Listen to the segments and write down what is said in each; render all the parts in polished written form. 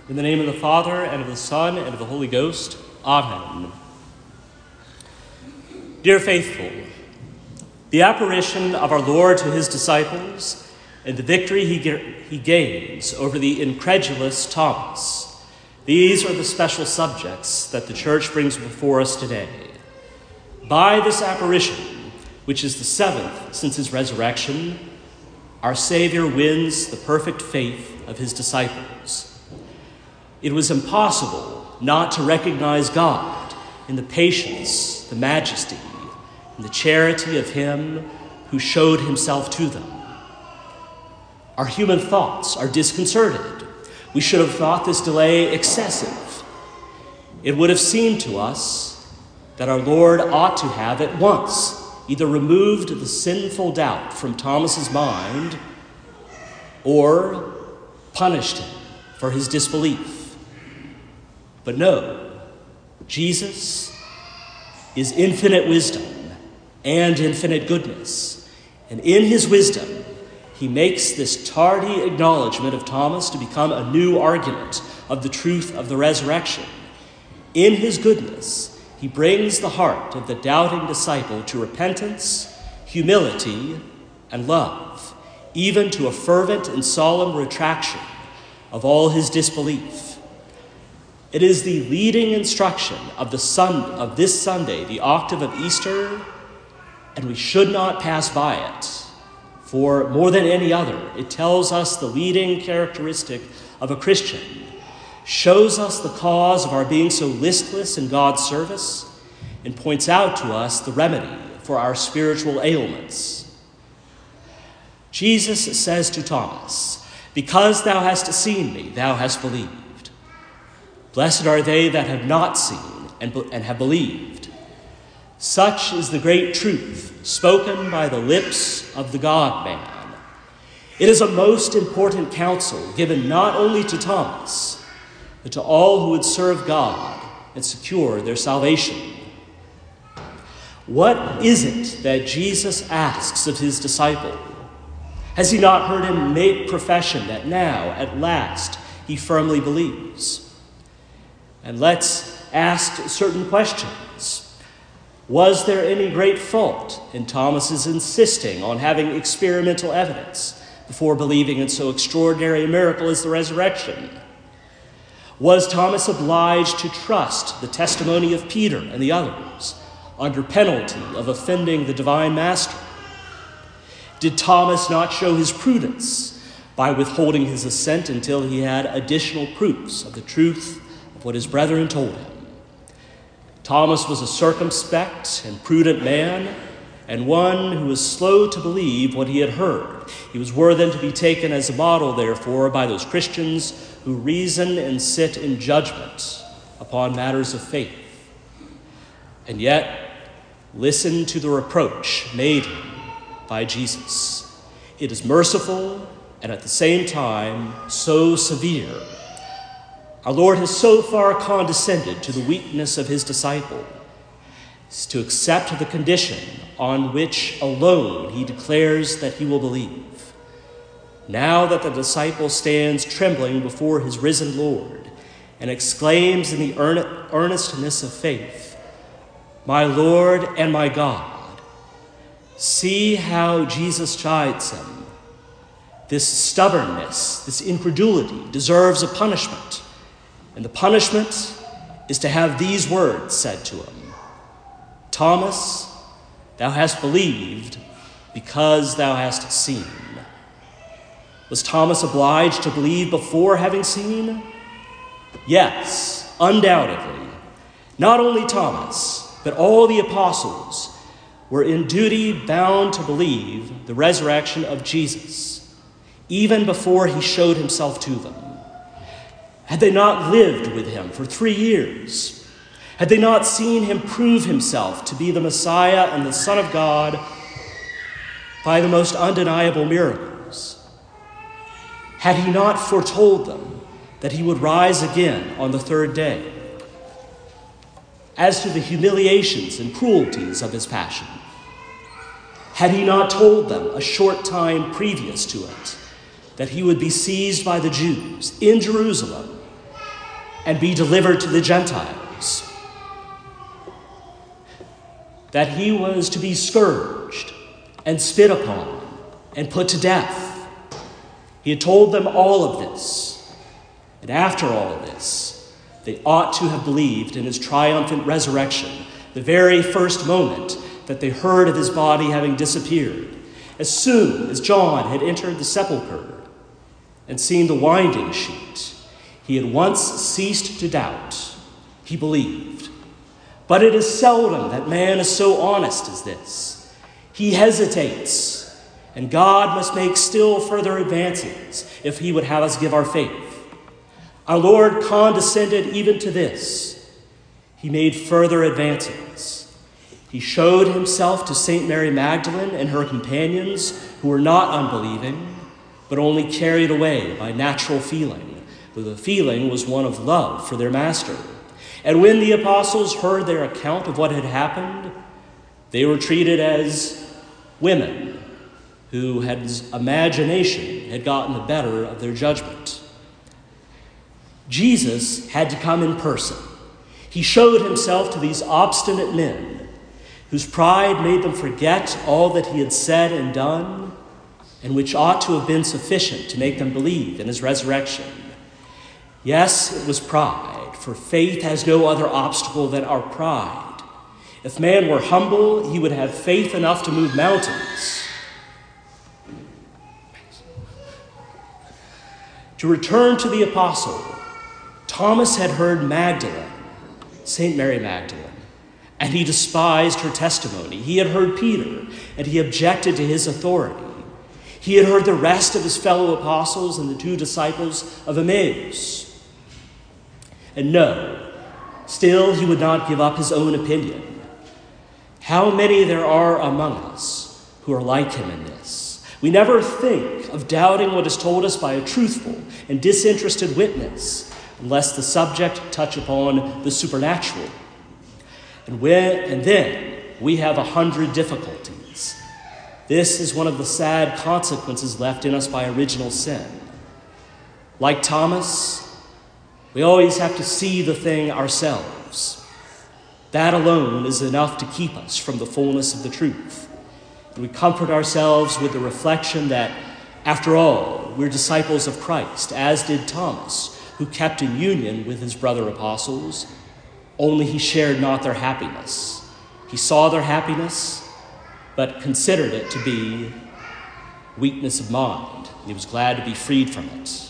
In the name of the Father, and of the Son, and of the Holy Ghost. Amen. Dear faithful, the apparition of our Lord to his disciples and the victory he gains over the incredulous Thomas, these are the special subjects that the Church brings before us today. By this apparition, which is the seventh since his resurrection, our Savior wins the perfect faith of his disciples. It was impossible not to recognize God in the patience, the majesty, and the charity of him who showed himself to them. Our human thoughts are disconcerted. We should have thought this delay excessive. It would have seemed to us that our Lord ought to have at once either removed the sinful doubt from Thomas's mind or punished him for his disbelief. But no, Jesus is infinite wisdom and infinite goodness. And in his wisdom, he makes this tardy acknowledgement of Thomas to become a new argument of the truth of the resurrection. In his goodness, he brings the heart of the doubting disciple to repentance, humility, and love, even to a fervent and solemn retraction of all his disbelief. It is the leading instruction of this Sunday, the octave of Easter, and we should not pass by it. For more than any other, it tells us the leading characteristic of a Christian, shows us the cause of our being so listless in God's service, and points out to us the remedy for our spiritual ailments. Jesus says to Thomas, "Because thou hast seen me, thou hast believed. Blessed are they that have not seen and have believed." Such is the great truth spoken by the lips of the God-man. It is a most important counsel given not only to Thomas, but to all who would serve God and secure their salvation. What is it that Jesus asks of his disciple? Has he not heard him make profession that now, at last, he firmly believes? And let's ask certain questions. Was there any great fault in Thomas's insisting on having experimental evidence before believing in so extraordinary a miracle as the resurrection? Was Thomas obliged to trust the testimony of Peter and the others under penalty of offending the divine master? Did Thomas not show his prudence by withholding his assent until he had additional proofs of the truth of what his brethren told him? Thomas was a circumspect and prudent man, and one who was slow to believe what he had heard. He was worthy to be taken as a model, therefore, by those Christians who reason and sit in judgment upon matters of faith. And yet, listen to the reproach made him by Jesus. It is merciful and at the same time so severe. Our Lord has so far condescended to the weakness of his disciple as to accept the condition on which alone he declares that he will believe. Now that the disciple stands trembling before his risen Lord and exclaims in the earnestness of faith, "My Lord and my God," see how Jesus chides him. This stubbornness, this incredulity deserves a punishment. And the punishment is to have these words said to him, "Thomas, thou hast believed because thou hast seen." Was Thomas obliged to believe before having seen? Yes, undoubtedly. Not only Thomas, but all the apostles were in duty bound to believe the resurrection of Jesus, even before he showed himself to them. Had they not lived with him for 3 years? Had they not seen him prove himself to be the Messiah and the Son of God by the most undeniable miracles? Had he not foretold them that he would rise again on the third day? As to the humiliations and cruelties of his passion, had he not told them a short time previous to it that he would be seized by the Jews in Jerusalem and be delivered to the Gentiles, that he was to be scourged and spit upon and put to death. He had told them all of this. And after all of this, they ought to have believed in his triumphant resurrection the very first moment that they heard of his body having disappeared. As soon as John had entered the sepulchre and seen the winding sheet, he had once ceased to doubt. He believed. But it is seldom that man is so honest as this. He hesitates, and God must make still further advances if he would have us give our faith. Our Lord condescended even to this. He made further advances. He showed himself to St. Mary Magdalene and her companions who were not unbelieving, but only carried away by natural feeling, though the feeling was one of love for their master. And when the apostles heard their account of what had happened, they were treated as women whose imagination had gotten the better of their judgment. Jesus had to come in person. He showed himself to these obstinate men whose pride made them forget all that he had said and done, and which ought to have been sufficient to make them believe in his resurrection. Yes, it was pride, for faith has no other obstacle than our pride. If man were humble, he would have faith enough to move mountains. To return to the apostle, Thomas had heard Magdalene, St. Mary Magdalene, and he despised her testimony. He had heard Peter, and he objected to his authority. He had heard the rest of his fellow apostles and the 2 disciples of Emmaus. And no, still he would not give up his own opinion. How many there are among us who are like him in this. We never think of doubting what is told us by a truthful and disinterested witness, unless the subject touch upon the supernatural. And then we have 100 difficulties. This is one of the sad consequences left in us by original sin. Like Thomas, we always have to see the thing ourselves. That alone is enough to keep us from the fullness of the truth. And we comfort ourselves with the reflection that, after all, we're disciples of Christ, as did Thomas, who kept in union with his brother apostles, only he shared not their happiness. He saw their happiness, but considered it to be weakness of mind. He was glad to be freed from it.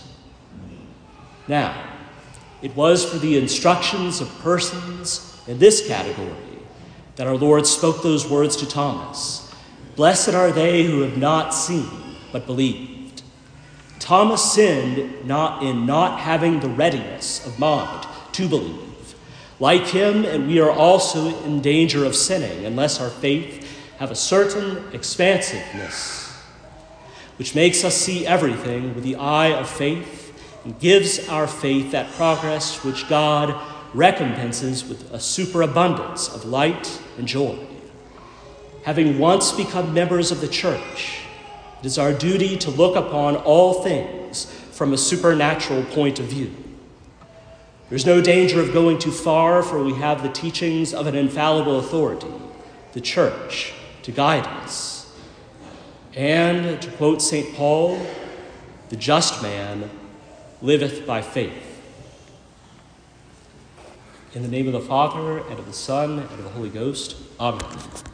Now, it was for the instructions of persons in this category that our Lord spoke those words to Thomas. Blessed are they who have not seen, but believed. Thomas sinned not in not having the readiness of mind to believe. Like him, and we are also in danger of sinning unless our faith have a certain expansiveness, which makes us see everything with the eye of faith and gives our faith that progress which God recompenses with a superabundance of light and joy. Having once become members of the church, it is our duty to look upon all things from a supernatural point of view. There's no danger of going too far, for we have the teachings of an infallible authority, the church, to guide us. And, to quote St. Paul, the just man liveth by faith. In the name of the Father, and of the Son, and of the Holy Ghost, Amen.